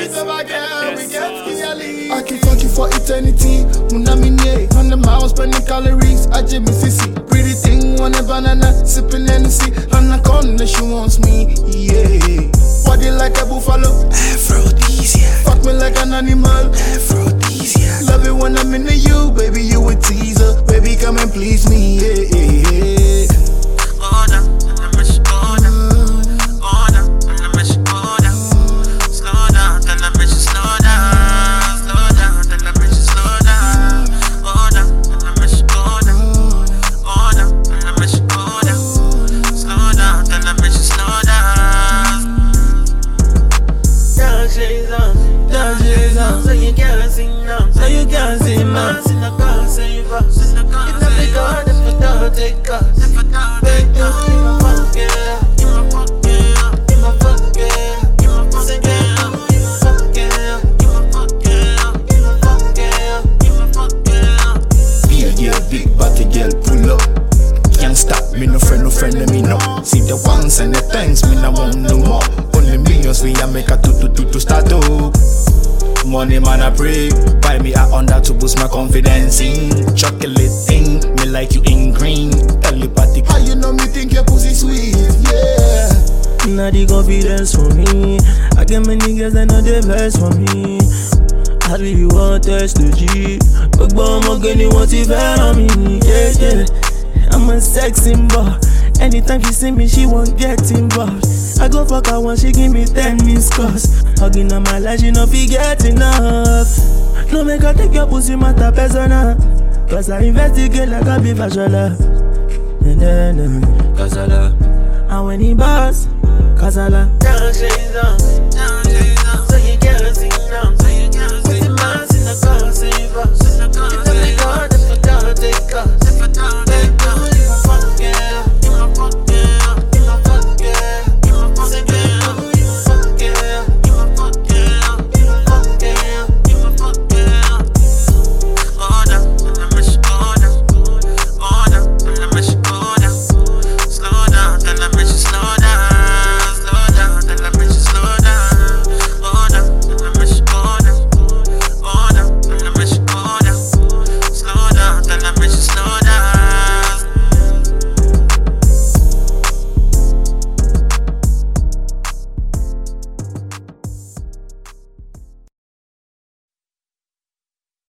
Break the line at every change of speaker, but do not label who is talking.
I can fuck you for eternity. Munamine, 100 miles, burning calories. I just miss sissy. Pretty thing, want a banana, sipping Hennessy. On the corner, she wants me, yeah. Body like a buffalo, aphrodisiac. Fuck me like an animal, aphrodisiac. Love it when I'm into you, baby, you a teaser. Baby, come and please me, yeah.
So you can't sing now, so you can't sing now. Sin I can't save us. It's not the God if I don't take us. If I don't take us, you my fuck yeah, you my fuck yeah, you my fuck yeah, you my fuck yeah, you my fuck yeah, you my fuck yeah, you my fuck yeah, you my fuck yeah.
Yeah, big body girl, pull up. Can't stop me, no friend of me, no. See the ones and the thanks, me no want no more. Only millions we a make a to start up. Money man I pray, buy me a Honda to boost my confidence in. Chocolate thing, me like you in green. Telepathic, how you know me think your pussy sweet, yeah.
Not the confidence for me. I get my niggas that know the best for me. I really want test the G. But I'm gonna want it on me, yeah. I'm a sex symbol. Anytime she see me, she won't get involved. I go fuck her once, she give me 10 missed calls. Hugging on my life, she no forget enough. No make her take your pussy, matter persona. Cause I investigate like I be fashola. Kasala. And when he boss, Kasala. Down shades on, so you can't sing now. Put the mask in the car, save us.